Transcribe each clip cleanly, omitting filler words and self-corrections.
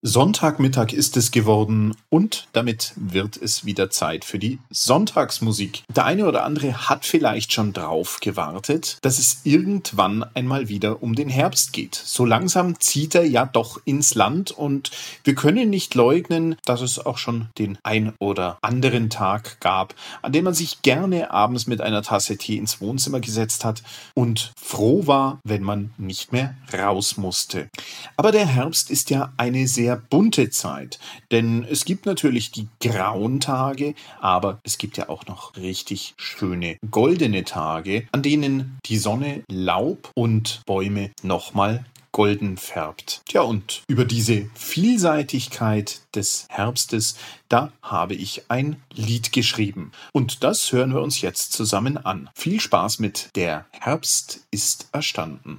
Sonntagmittag ist es geworden und damit wird es wieder Zeit für die Sonntagsmusik. Der eine oder andere hat vielleicht schon drauf gewartet, dass es irgendwann einmal wieder um den Herbst geht. So langsam zieht er ja doch ins Land und wir können nicht leugnen, dass es auch schon den ein oder anderen Tag gab, an dem man sich gerne abends mit einer Tasse Tee ins Wohnzimmer gesetzt hat und froh war, wenn man nicht mehr raus musste. Aber der Herbst ist ja eine sehr bunte Zeit, denn es gibt natürlich die grauen Tage, aber es gibt ja auch noch richtig schöne goldene Tage, an denen die Sonne Laub und Bäume nochmal golden färbt. Ja, und über diese Vielseitigkeit des Herbstes, da habe ich ein Lied geschrieben. Und das hören wir uns jetzt zusammen an. Viel Spaß mit Der Herbst ist erstanden.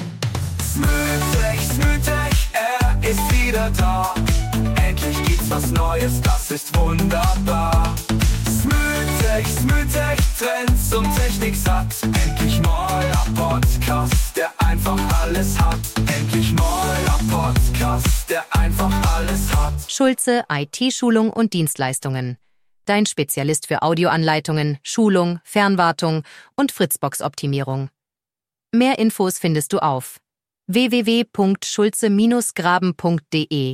Smütig, er ist wieder da. Endlich gibt's was Neues, das ist wunderbar. Smütig, Trends und Technik satt. Endlich neuer Podcast, der einfach alles hat. Endlich neuer Podcast, der einfach alles hat. Schulze IT-Schulung und Dienstleistungen. Dein Spezialist für Audioanleitungen, Schulung, Fernwartung und Fritzbox-Optimierung. Mehr Infos findest du auf www.schulze-graben.de.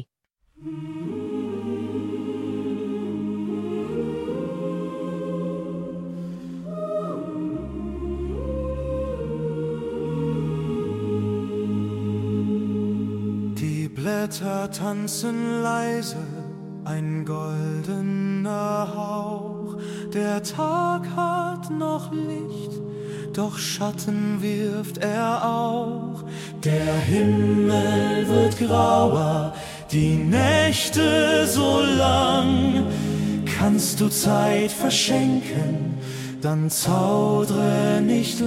Die Blätter tanzen leise, ein goldener Hauch. Der Tag hat noch Licht, doch Schatten wirft er auch. Der Himmel wird grauer, die Nächte so lang. Kannst du Zeit verschenken, dann zaudre nicht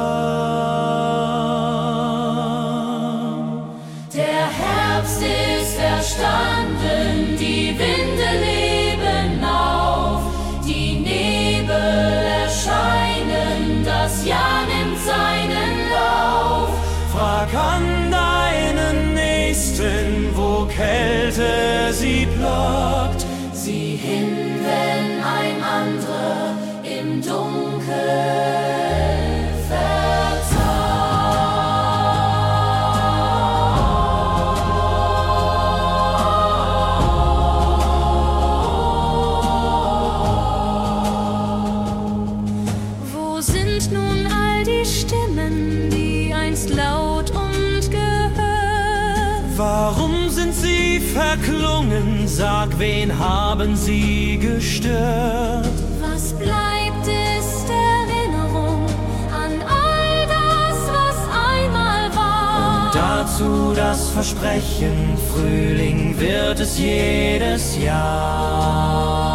lang. Der Herbst ist erstanden, die Winde leben auf, die Nebel erscheinen, das Jahr nimmt seinen Lauf. Frag an deinen Nächsten, wo Kälte sie plagt. Sieh hin, wenn ein anderer im Dunkeln Warum sind sie verklungen? Sag, wen haben sie gestört? Was bleibt, ist Erinnerung an all das, was einmal war. Und dazu das Versprechen, Frühling wird es jedes Jahr.